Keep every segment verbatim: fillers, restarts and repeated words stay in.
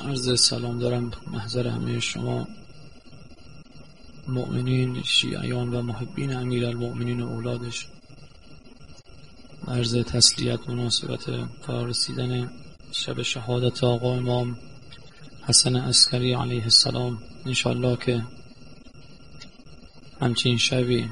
عرض سلام دارم محضر همه شما مؤمنین، شیعیان و محبین امیرالمؤمنین و اولادش. عرض تسلیت مناسبت فرارسیدن شب شهادت آقا امام حسن عسکری علیه السلام. انشالله که همچین شبی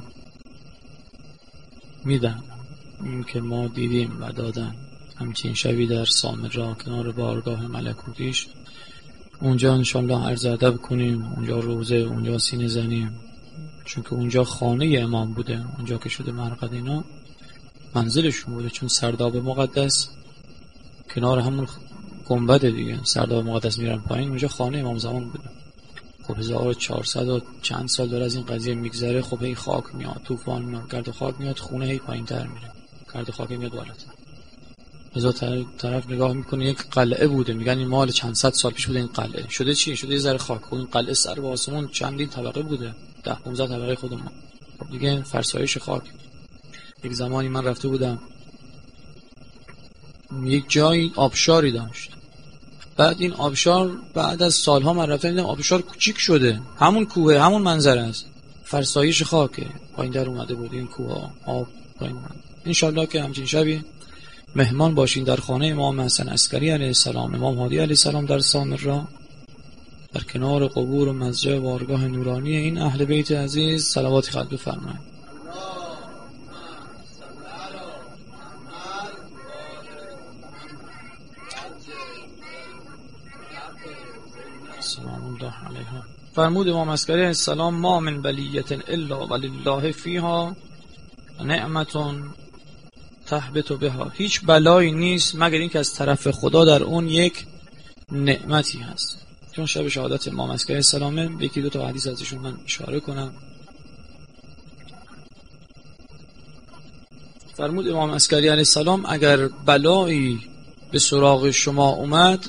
میدن این که ما دیدیم و دادن، همچین شبی در سامرا کنار بارگاه ملکوتیش، اونجا انشالله عرض ادب کنیم، اونجا روزه، اونجا سینه زنیم، چون که اونجا خانه امام بوده، اونجا که شده مرقد اینا منزلشون بوده، چون سرداب مقدس کنار همون گنبد دیگه، سرداب مقدس میرن پایین، اونجا خانه امام زمان بوده. خب هزار و چهارصد و چند سال داره از این قضیه میگذره. خب هی خاک میاد، طوفان میاد، گرد و خاک میاد، خونه هی پایین تر میره، گرد و خاک میاد بالاتر. از طرف نگاه میکنه یک قلعه بوده، میگن این مال چند صد سال پیش بوده، این قلعه شده چی؟ شده یه ذره خاک. این قلعه سر به آسمون چندین طبقه بوده، ده پانزده طبقه خودمون. خب دیگه فرسایش خاک. یک زمانی من رفته بودم یک جای آبشاری داشت، بعد این آبشار بعد از سالها من رفتم دیدم آبشار کوچیک شده، همون کوه، همون منظره است، فرسایش خاکه، پایین در اومده بود این کوه آب پایین اومده. انشالله که همچین شبی مهمان باشین در خانه امام حسن عسکری علیه السلام، امام هادی علیه السلام در سامرا، در کنار قبور و مسجد بارگاه نورانی این اهل بیت عزیز. صلوات خلق بفرمایید. سلام الله علیها. فرمود امام عسکری علیه السلام: ما من بلیت الا ولله فیها نعمتون تهبط بها. هیچ بلایی نیست مگر این که از طرف خدا در اون یک نعمتی هست. چون شب شهادت امام عسکری علیه السلام، یکی دو تا حدیث ازشون من اشاره کنم. فرمود امام عسکری علیه السلام: اگر بلایی به سراغ شما اومد،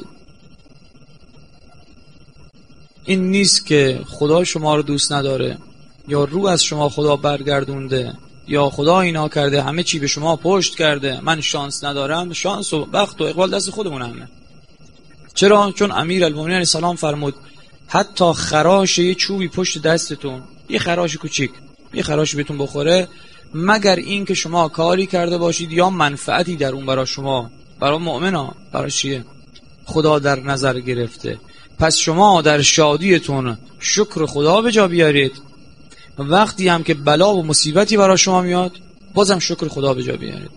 این نیست که خدا شما رو دوست نداره یا رو از شما خدا برگردونده یا خدا اینا کرده، همه چی به شما پشت کرده، من شانس ندارم. شانس و بخت و اقبال دست خودمون همه. چرا؟ چون امیرالمومنین علیه السلام فرمود حتی خراش یه چوبی پشت دستتون، یه خراش کوچیک، یه خراش بهتون بخوره، مگر این که شما کاری کرده باشید یا منفعتی در اون برای شما، برای مؤمنا، برای چیه خدا در نظر گرفته. پس شما در شادیتون شکر خدا به جا بیارید، وقتی هم که بلا و مصیبتی برای شما میاد بازم شکر خدا به جا بیارید.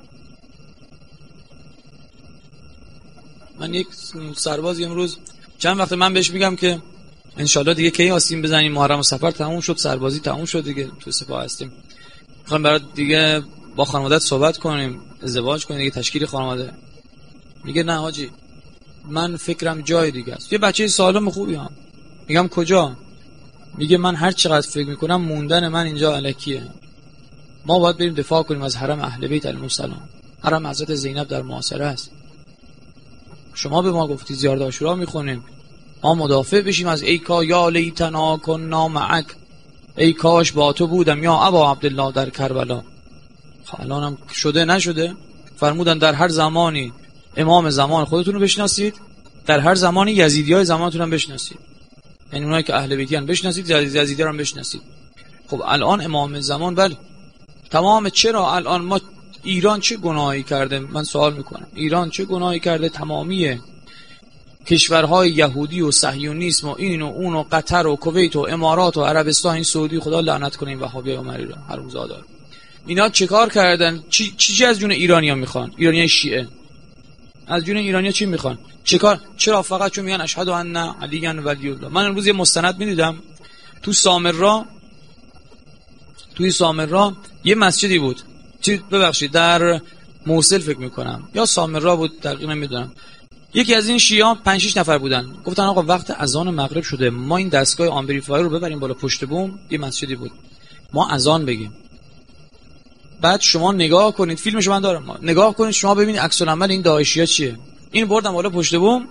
من یک سربازی امروز چند وقت من بهش میگم که انشالله دیگه کی آسیم بزنیم، محرم و سفر تموم شد، سربازی تموم شد دیگه، تو سپاه هستیم، میخوایم برای دیگه با خانواده‌ات صحبت کنیم، ازدواج کنیم دیگه، تشکیل خانواده. میگه نه حاجی من فکرم جای دیگه است. یه بچه سالم خوبی هم. میگم کجا؟ میگه من هر چقدر فکر میکنم موندن من اینجا الکیه. ما باید بریم دفاع کنیم از حرم اهل بیت علیهم السلام. حرم حضرت زینب در محاصره است. شما به ما گفتی زیارت عاشورا میخونیم، ما مدافع بشیم از ای کا یا لیتنا کنا معک، ای کاش با تو بودم یا ابا عبدالله در کربلا. الانم شده نشده؟ فرمودن در هر زمانی امام زمان خودتون رو بشناسید، در هر زمانی یزیدیای زمانتون هم بشناسید، یعنی اونایی که اهل بیتیان بشناسید، یزیدی‌ها هم بشناسید. خب الان امام زمان بله تمام. چرا الان ما ایران چه گناهی کرده؟ من سوال میکنم ایران چه گناهی کرده؟ تمامی کشورهای یهودی و صهیونیسم و این و اون و قطر و کویت و امارات و عربستان، این سعودی، خدا لعنت کنه این وهابی و مریرا حرومزاده، اینا چه کار کردن؟ چی چی از جون ایرانی‌ها میخوان؟ ایرانیای شیعه از جون ایرانی‌ها چی میخوان؟ چیکار؟ چرا فقط چون میگن اشهد ان علی ولی الله. من امروز یه مستند میدیدم تو سامرا، توی سامرا یه مسجدی بود، چی ببخشید در موصل فکر میکنم یا سامرا بود، دقیقاً نمیدونم. یکی از این شیعه پنج شش نفر بودن، گفتن آقا وقت اذان مغرب شده، ما این دستگاه آمپلیفایر رو ببریم بالا پشت بوم، یه مسجدی بود، ما اذان بگیم. بعد شما نگاه کنید، فیلمشو من دارم، نگاه کنید شما ببینید عکس العمل این داعشی‌ها چیه. این بردم بالا پشت بوم،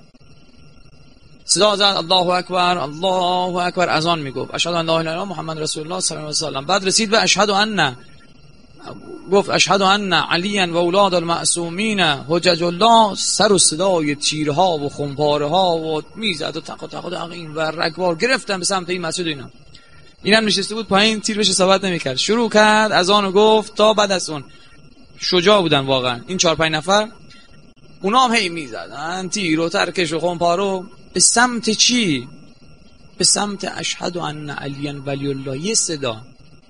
صدا زد الله اکبر الله اکبر، اذان میگفت اشهد ان لا اله الا الله محمد رسول الله صلی الله علیه و سلم. بعد رسید به اشهد ان گفت اشهد ان علی و اولاد المعصومین حجج الله، سر و صدای تیرها و خمپاره ها و میزد و تق تق تق این و رگبار گرفتن به سمت این مسجد. اینا اینم نشسته بود پایین، تیر بهش صحبت نمیکرد. شروع کرد از آن گفت تا بعد از اون. شجاع بودن واقعا این چهار پنج نفر. اونا هم هی میزدن تیر و ترکش و خمپاره. به سمت چی؟ به سمت اشهد ان علی ولی الله. یه صدا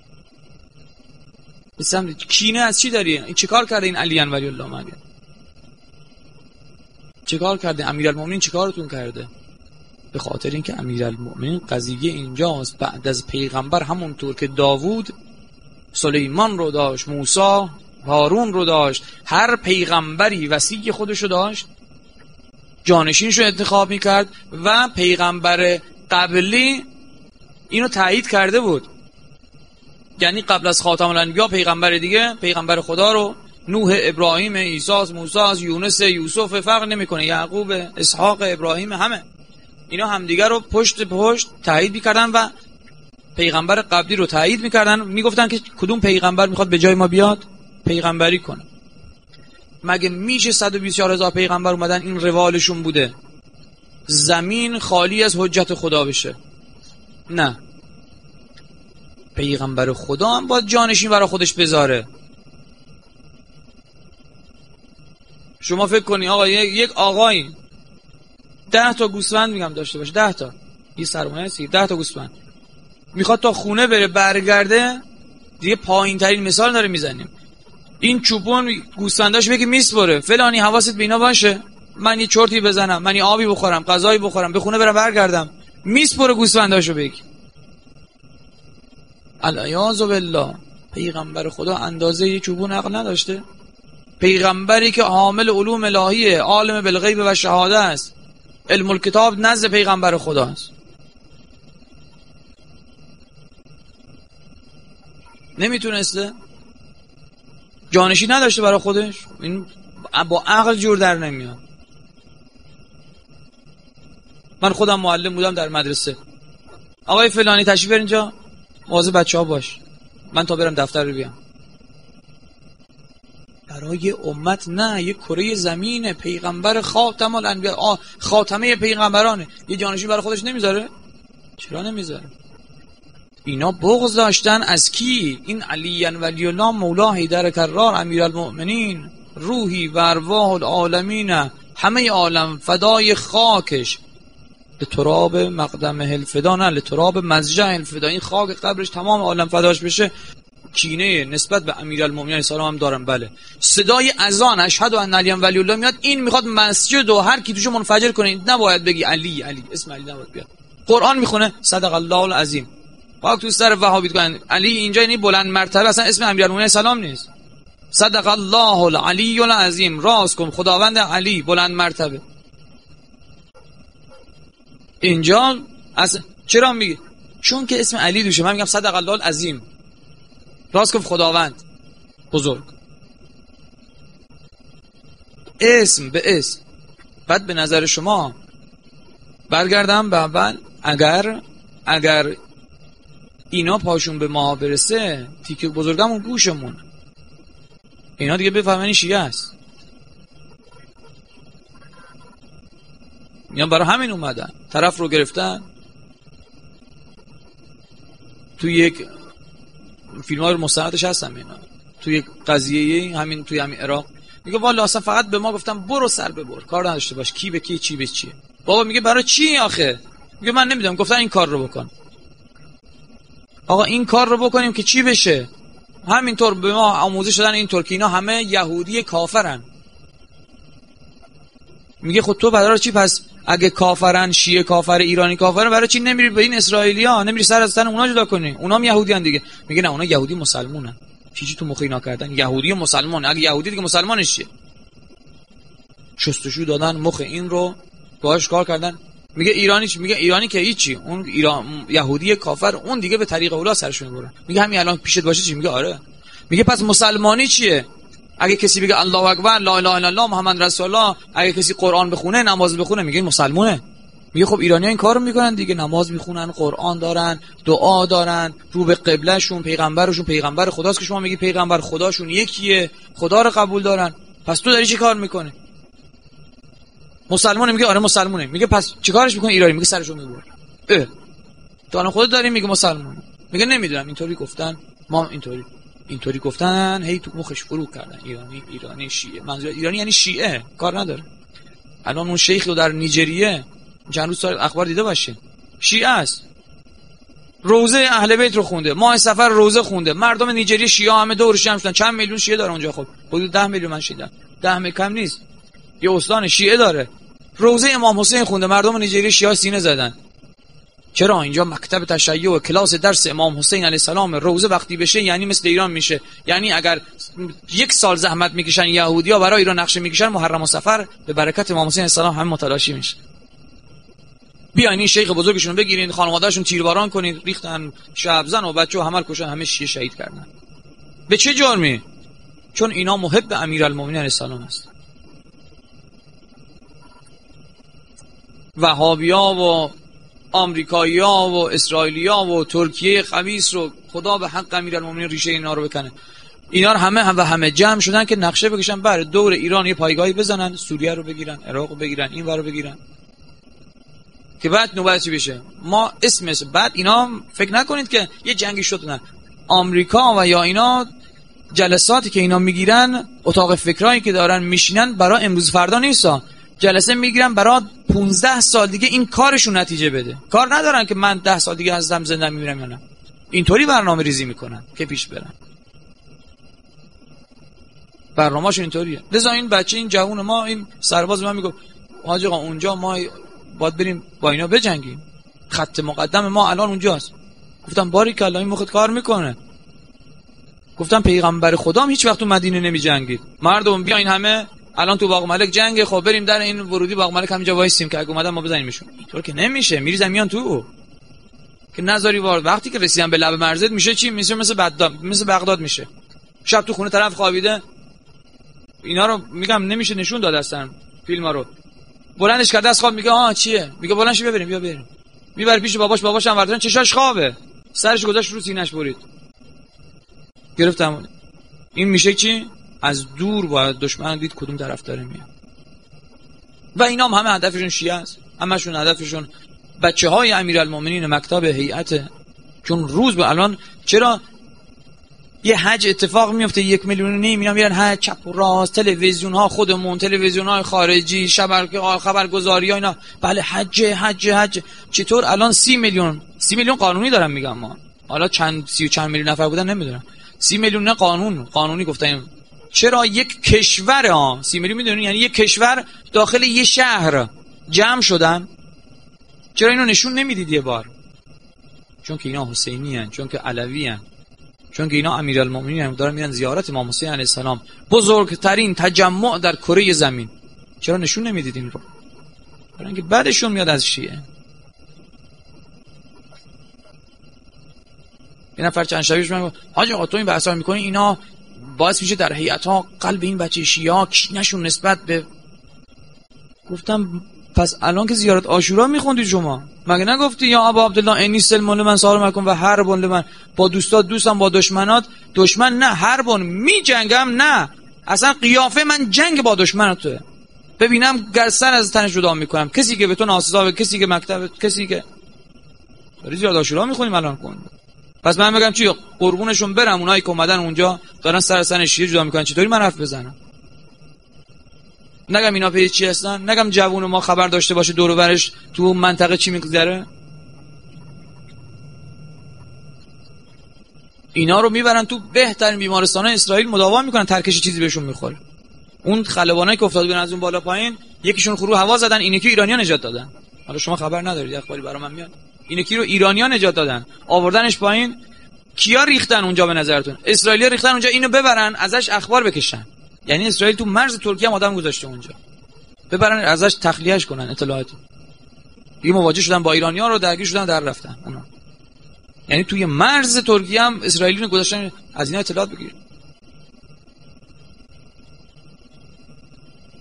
به سمت کینه. از چی داری؟ این چیکار کرده این علی ولی الله مگه؟ چیکار کرده امیرالمومنین؟ چیکارتون کرده؟ به خاطر اینکه امیرالمومنین قضیه اینجاست. بعد از پیغمبر همونطور که داوود سلیمان رو داشت، موسی هارون رو داشت، هر پیغمبری وصی خودش رو داشت، جانشینش رو انتخاب میکرد و پیغمبر قبلی اینو تایید کرده بود. یعنی قبل از خاتم الانبیا پیغمبر دیگه، پیغمبر خدا رو، نوح، ابراهیم، عیسی، موسی، یونس، یوسف، فرق نمیکنه، یعقوب، اسحاق، ابراهیم، همه اینا همدیگه رو پشت به پشت تایید میکردن و پیغمبر قبلی رو تایید میکردن. میگفتن که کدوم پیغمبر میخواد به جای ما بیاد پیغمبری کنه. مگه میشه صد و بیست و چهار هزار پیغمبر اومدن این روالشون بوده زمین خالی از حجت خدا بشه؟ نه، پیغمبر خدا هم باید جانشین برای خودش بذاره. شما فکر کنی آقا یک آقایی ده تا گوسفند میگم داشته باشه، ده تا یه سرمایه سی ده تا گوسفند میخواد تا خونه بره برگرده، دیگه پایین ترین مثال داره میزنیم. این چوپون گوسفنداش بگه میسپره، فلانی حواست به اینا باشه، من یه چرتی بزنم، من یه آبی بخورم، غذایی بخورم، به خونه برم برگردم، میسپره گوسفنداشو بگه. العیاذ بالله. پیغمبر خدا اندازه یه چوبون عقل نداشته؟ پیغمبری که حامل علوم الهیه، عالم بالغیب و شهاده است، علم الکتاب نزد پیغمبر خدا است، نمیتونسته؟ جانشین نداشته برای خودش؟ این با عقل جور در نمیاد. من خودم معلم بودم در مدرسه. آقای فلانی تشریف بیار اینجا، مواظب بچه‌ها باش، من تا برم دفتر رو بیام. برای امت نه، یه کره زمینه، پیغمبر خاتم الانبیا، خاتمه پیغمبرانه، یه جانشین برای خودش نمیذاره؟ چرا نمیذاره؟ اینا بغض داشتن از کی؟ این علی ولی الله مولا حیدر کرار امیرالمؤمنین، روحی و ارواح العالمین، همه عالم فدای خاکش، به تراب مقدم الفدا، نه لتراب مضجع الفدا. این خاک قبرش تمام عالم فداش بشه. کینه نسبت به امیرالمومنین سلام هم دارم. بله، صدای اذان اشهد ان علی ولی الله میاد، این میخواد مسجد و هر کی توشو منفجر کنه، نباید بگی علی علی، اسم علی نباید بیاد. قرآن میخونه صدق الله العظیم، پاک تو سر وهابیت کنن علی اینجا یعنی بلند مرتبه، اصلا اسم امیرالمومنین سلام نیست. صدق الله العلی العظیم، راست کن خداوند علی بلند مرتبه. اینجا از چرا میگه؟ چون که اسم علی دوشه. من میگم صدق الله العظیم، راست کن خداوند بزرگ، اسم به اسم. بعد به نظر شما برگردم به اول، اگر اگر اینا پاشون به ما برسه، تیکه بزرگمون گوشمون، اینا دیگه بفهمن شیعه است. میان برای همین اومدن، طرف رو گرفتن. تو یک فیلم های مستندش هستم اینا، تو یک قضیه همین توی همین عراق، میگه والا اصلا فقط به ما گفتم برو سر ببر، کار نداشته باش کی به کی چی به چیه. بابا میگه برای چی آخه؟ میگه من نمیدونم، گفتن این کار رو بکن. آقا این کار رو بکنیم که چی بشه؟ همینطور به ما آموزش دادن اینطور که اینا همه یهودی کافرن. میگه خود تو برای چی پس اگه کافرن، شیعه کافر، ایرانی کافرن، برای چی نمیری به این اسرائیلیا، نمیری سر از تن اونا جدا کنی؟ اونا هم یهودیان دیگه. میگه نه، اونا یهودی مسلمونن. چی چی تو مخ اینا کردن؟ یهودی و مسلمان. اگه یهودی دیگه مسلمانش چیه؟ شستشو دادن مخ این رو، باهاش کار کردن. میگه ایرانی چی؟ میگه ایرانی که هیچی، اون ایران یهودی کافر اون دیگه به طریق اولا سرشون میبرن. میگه همین الان پیشت باشه چی؟ میگه آره. میگه پس مسلمانی چیه؟ اگه کسی بگه الله اکبر، لا اله الا الله، محمد رسول الله، اگه کسی قرآن بخونه، نماز بخونه، میگه مسلمونه. میگه خب ایرانی‌ها این کارو میکنن دیگه، نماز میخونن، قرآن دارن، دعا دارن، رو به قبلهشون، پیغمبرشون پیغمبر خداست که شما میگی پیغمبر خداشون یکیه، خدا رو قبول دارن، پس تو داری چی کار میکنی؟ مسلمانه؟ میگه آره مسلمانه. میگه پس چیکارش میکنی؟ ایرانی. میگه سرشو میبره. اه تو الان خودت داری میگه مسلمانه. میگه نمیدونم اینطوری گفتن، ما اینطوری اینطوری گفتن، هی تو مخش فرو کردن ایرانی ایرانی شیعه. منظور ایرانی یعنی شیعه، کار نداره. الان اون شیخی در نیجریه چند روز اخبار دیده باشین، شیعه است، روزه اهل بیت رو خونده، ماه سفر روزه خونده، مردم نیجریه شیعه همه دورش جمع شدن، چند میلیون شیعه داره اونجا. خب حدود ده میلیون من شیدم، ده میلیون کم نیست، یه استان شیعه داره، روزه امام حسین خونده، مردم نیجریه شیعه سینه زدن. چرا؟ اینجا مکتب تشیع و کلاس درس امام حسین علیه السلام، روزه وقتی بشه یعنی مثل ایران میشه. یعنی اگر یک سال زحمت میکشن یهودی‌ها برای ایران نقشه میکشن، محرم و صفر به برکت امام حسین علیه السلام همه متلاشی میشه. بیاین این شیخ بزرگشون بگیرین، خانواده‌شون تیرباران کنین، ریختن شب زن و بچه و همه کشن، همه شیعه شهید کردن. به چه جرمی؟ چون اینا محب امیرالمومنین علیه السلام هستن. وهابی‌ها و آمریکایی‌ها و اسرائیلی‌ها و ترکیه خبیث رو خدا به حق امیرالمومنین ریشه اینا رو بکنه. اینا رو همه هم و همه جمع شدن که نقشه بکشن بر دور ایران یه پایگاهی بزنن، سوریه رو بگیرن، عراق رو بگیرن، این ور رو بگیرن، که بعد نوبت چی بشه. ما اسمش بعد اینا فکر نکنید که یه جنگی شد. نه، آمریکا و یا اینا جلساتی که اینا میگیرن، اتاق فکرایی که دارن میشینن برای امروز فردا نیستا، جلسه میگیرن برای پونزده سال دیگه این کارشون نتیجه بده. کار ندارن که من ده سال دیگه هستم زنده میمیرم یا نه. اینطوری برنامه ریزی میکنن که پیش برن. برنامه‌شون اینطوریه. لذا این بچه، این جوون ما، این سرباز من میگه حاج آقا اونجا ما باید بریم با اینا بجنگیم، خط مقدم ما الان اونجاست. گفتم باریکلا، این مخت کار میکنه. گفتم پیغمبر خدا هم هیچ وقت تو مدینه نمی جنگید. مردم بیاین همه الان تو باغ ملک جنگه، خب بریم در این ورودی باغ ملک همینجا وایسیم که اگه اومدن ما بزنیمشون. اینطور که نمیشه، میریزن میان تو که نذاری وارد. وقتی که رسیدن به لب مرزت میشه چی؟ میشه مثل بغداد، مثل بغداد میشه. شب تو خونه طرف خوابیده، اینا رو میگم نمیشه نشون داد اصلا فیلما رو. بلندش کرده از خواب، میگه آها چیه؟ میگه بلند شو ببریم، بیا بریم. میبره پیش باباش، باباش هم وردن چشاش خوابه، سرش گذاشت رو سینه‌اش برید. گرفتم. این میشه چی؟ از دور باید دشمن دید کدوم طرف داره میاد. و اینا هم همه هدفشون شیعه است، همشون هدفشون بچه‌های امیرالمومنین مکتب هیئت. چون روز به الان چرا یه حج اتفاق میفته، یک میلیون و نیم اینا میرن حج، چپ و راست، تلویزیون ها خودمون، تلویزیون های خارجی، شبکه خبرگزاری ها اینا، بله حج حج حج. چطور الان سی میلیون سی میلیون قانونی دارم میگم ما، حالا چند سی و چند میلیون نفر بودن نمیدونم، سی میلیون نه قانون قانونی گفتن. چرا یک کشور ها سی میلیون میدونین یعنی یک کشور داخل یه شهر جمع شدن؟ چرا اینو نشون نمیدید یه بار؟ چون که اینا حسینی ان، چون که علوی ان، چون که اینا امیرالمومنین هم دارن میرن زیارت امام حسین علیه السلام، بزرگترین تجمع در کره زمین. چرا نشون نمیدید این رو؟ برای اینکه بعدشون میاد از شیعه. یه نفر چند شبیهش من گفت حاج آقا تو این بحثا رو میکنی، اینا باعث میشه در هیئت‌ها قلب این بچه شیعه کینه‌شون نسبت به. گفتم پس الان که زیارت عاشورا میخوندی شما، مگه نگفتی یا ابا عبدالله انی سلم لمن سار مکن و حرب لمن، با دوستات دوستم، با دشمنات دشمن نه، حرب میجنگم نه، اصلا قیافه من جنگ با دشمناته. ببینم گر سر از تنش جدا میکنم، کسی که به تو ناسزا، کسی که مکتب، کسی که داری زیارت عاشورا میخونیم الان کن. پس من بگم چی؟ قربونشون برم اونایی که اومدن اونجا دارن سر سن شیعه جدا میکنن، چطوری من حرف بزنم؟ نگم اینا پی چی هستن؟ نگم جوون ما خبر داشته باشه دور و برش تو منطقه چی میگذره؟ اینا رو میبرن تو بهترین بیمارستان‌های اسرائیل مداوا میکنن، ترکش چیزی بهشون میخوره. اون خلبانایی که افتاده بودن از اون بالا پایین، یکیشون خورو هوا زدن، اینی که ایرانیان نجات دادن. حالا شما خبر ندارید، اخباری برای من میاد. اینی که رو ایرانیان نجات دادن، آوردنش پایین. کیا ریختن اونجا به نظرتون؟ اسرائیلی‌ها ریختن اونجا، اینو ببرن ازش اخبار بکشن. یعنی اسرائیل تو مرز ترکیه هم آدم گذاشته اونجا، ببرن ازش تخلیهش کنن اطلاعاتی. دیگه مواجه شدن با ایرانی‌ها رو درگیر شدن در رفتن اونا. یعنی توی مرز ترکیه هم اسرائیلی‌ها گذاشتن از اینا اطلاعات بگیرن.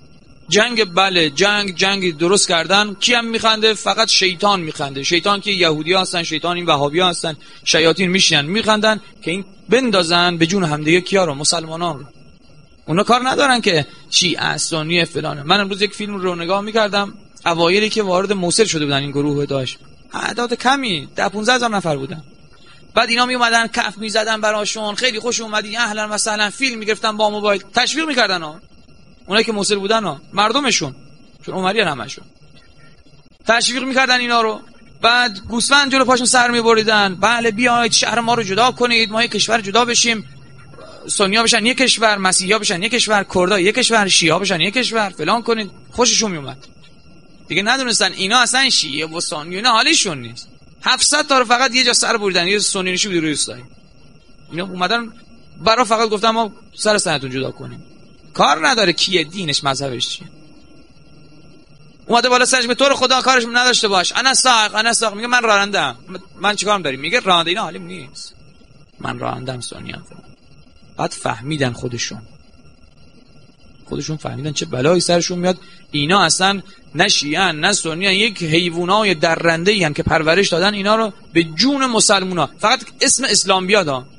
جنگ بله جنگ جنگ درست کردن. کی هم میخنده؟ فقط شیطان میخنده. شیطان که یهودی هستن، شیطان این وهابی هستن، شیاطین میشینن میخندن که این بندازن به جون همدیگه کیا رو؟ مسلمانان رو. اونا کار ندارن که شیعه سنی فلانه. من امروز یک فیلم رو نگاه میکردم، اوایلی که وارد موصل شده بودن این گروه داعش، اعداد کمی ده پانزده هزار نفر بودن. بعد اینا می اومدن کف میزدن براشون، خیلی خوش اومدی اهلا مثلا، فیلم میگرفتن با موبایل تشویق میکردن ها. اونایی که موصل بودن ها، مردمشون، چون عمری همشون تشویق میکردن اینا رو. بعد گوسفند جلو پاشون سر میبریدن، بله بیاید شهر ما رو جدا کنید، ما یک کشور جدا بشیم، سنی‌ها بشن یک کشور، مسیحی‌ها بشن یک کشور، کردها یک کشور، شیعه‌ها بشن یک کشور، فلان کنید. خوششون میومد دیگه. ندونستن اینا اصلا شیعه و سنی اینا حالیشون نیست. هفتصد تا رو فقط یه جا سر بریدن، یه سنی نشی بود روی استای. اینا اومدن برا فقط گفتن ما سر سنتون جدا کنیم. کار نداره کیه، دینش، مذهبش چیه. اومده بالا سرش به طور خدا کارش نداشته باش، انا ساق انا ساق، میگه من رانندم. من چیکارم داریم؟ میگه راننده اینا حالیم نیست، من رانندم سنی ام. بعد فهمیدن خودشون خودشون فهمیدن چه بلایی سرشون میاد. اینا اصلا نه شیعه نه سنی، یک حیوانای درنده ان که پرورش دادن اینا رو به جون مسلمونا. فقط اسم اسلام بیاد ها.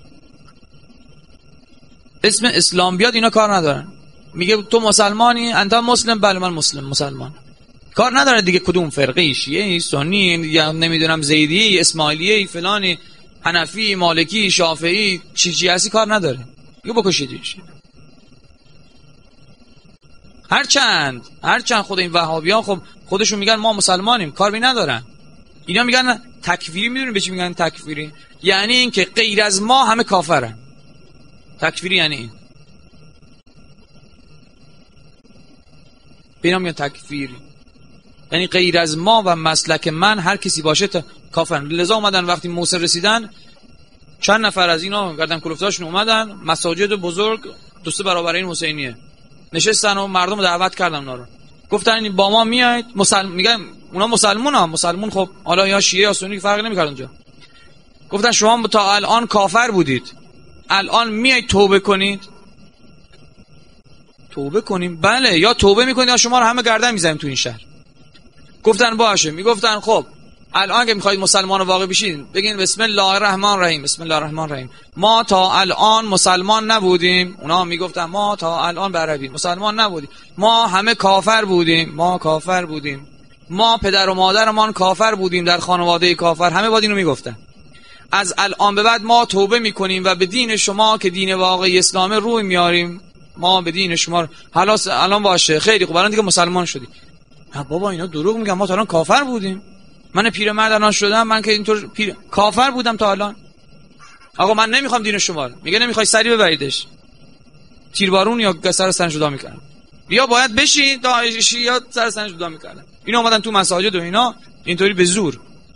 اسم اسلام بیاد اینا کار ندارن. میگه تو مسلمانی؟ انت مسلم؟ بله من مسلم مسلمان. کار نداره دیگه کدوم فرقه، شیعه سنی یا نمیدونم زیدی اسماعیلی فلانی حنفی مالکی شافعی چی چی هستی، کار نداره. میگه بکشیدش. هرچند هرچند خود این وهابیان خب خودشون میگن ما مسلمانیم، کار بی ندارن. اینا میگن تکفیری. میدونی به چی میگن تکفیری؟ یعنی این که غیر از ما همه کافرن. تکفیری یعنی این. بینا میگن تکفیری یعنی غیر از ما و مسلک من هر کسی باشه تا کافرن. لذا اومدن وقتی موصل رسیدن چند نفر از اینا گردن کلفتاشون اومدن مساجد بزرگ دو سه برابر این حسینیه نشستن و مردم رو دعوت کردن. اونا رو گفتن با ما میایید. مسلم میگن اونا مسلمون ها مسلمون خب حالا یا شیعه یا سنی فرقی نمیکرد اونجا. گفتن شما تا الان کافر بودید، الان میایید توبه کنید. توبه کنیم؟ بله، یا توبه میکنید یا شما رو همه گردن میزنیم تو این شهر. گفتن باشه. میگفتن خب الان که میخواید مسلمان واقع بشید بگین بسم الله الرحمن الرحیم. بسم الله الرحمن الرحیم. ما تا الان مسلمان نبودیم. اونا میگفتن ما تا الان به عربی مسلمان نبودیم، ما همه کافر بودیم، ما کافر بودیم، ما پدر و مادرمان کافر بودیم در خانواده کافر. همه با اینو میگفتن. از الان به بعد ما توبه میکنیم و به دین شما که دین واقعی اسلام روی میاریم. ما به دین شما حالا الان باشه خیلی خوب الان دیگه مسلمان شدی. نه بابا اینا دروغ میگن، ما تا الان کافر بودیم. من پیرمرد الان شدم، من که اینطور پیر... کافر بودم تا الان. آقا من نمیخوام دین شما رو. میگه نمیخوای سری ببریدش تیربارون یا سر سرش جدا میکنن. یا باید بشین داعشی یا سر سرش جدا میکنن. اینا اومدن تو مساجد و اینا اینطوری به زور.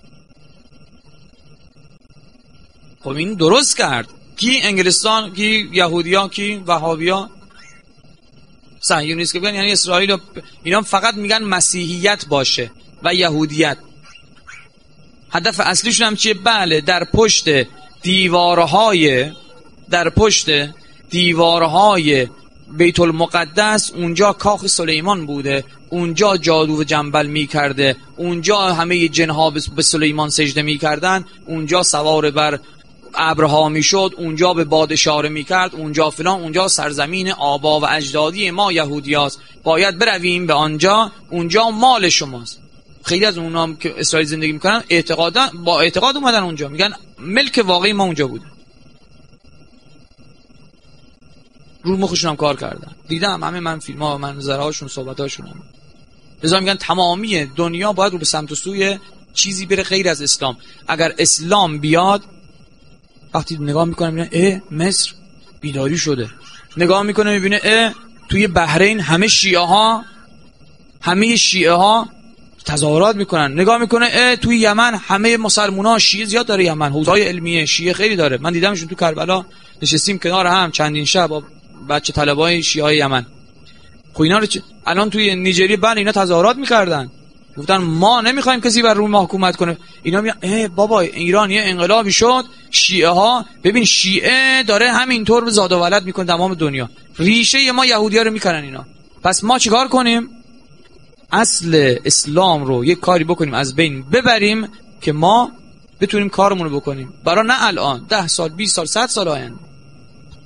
خب این درست کرد. کی؟ انگلستان، کی یهودیان، کی وهابیان. صهیونیست که بگن یعنی اسرائیل و اینا فقط میگن مسیحیت باشه و یهودیت. هدف اصلیشون هم چیه؟ بله در پشت دیوارهای در پشت دیوارهای بیت المقدس اونجا کاخ سلیمان بوده، اونجا جادو و جنبل میکرده، اونجا همه جنها به سلیمان سجده میکردن، اونجا سوار بر ابرها میشد، اونجا به باد اشاره میکرد، اونجا فلان، اونجا سرزمین آبا و اجدادی ما یهودیاست، باید برویم به آنجا، اونجا مال شماست. خیلی از اونها که اسرائیل زندگی میکنن اعتقادا با اعتقاد اومدن اونجا، میگن ملک واقعی ما اونجا بوده. رو مخشون هم کار کردن. دیدم همه من فیلم ها منظره هاشون صحبت هاشون هم. لذا میگن تمامی دنیا باید رو به سمت و سوی چیزی بره غیر از اسلام. اگر اسلام بیاد، وقتی نگاه میکنه میبینه اه مصر بیداری شده، نگاه میکنه میبینه اه توی بحرین همه شیعه ها همه شیعه ها تظاهرات میکنن، نگاه میکنه اه توی یمن همه مسلمان ها، شیعه زیاد داره یمن، حوزه‌های علمیه شیعه خیلی داره. من دیدمشون تو کربلا نشستیم کنار هم چندین شب با بچه طلبای شیعه یمن. خب اینا رو چ... الان توی نیجریه بله اینا تظاهرات میکردن، گفتن ما نمیخوایم کسی بر روی ما حکومت کنه. اینا میگن اه بابا ایران یه انقلابی شد، شیعه ها ببین شیعه داره همینطور به زاد و ولد میکنه تمام دنیا. ریشه ما یهودی‌ها رو میکنن اینا. پس ما چیکار کنیم؟ اصل اسلام رو یک کاری بکنیم از بین ببریم که ما بتونیم کارمون رو بکنیم، برای نه الان ده سال بیست سال صد سال آینده.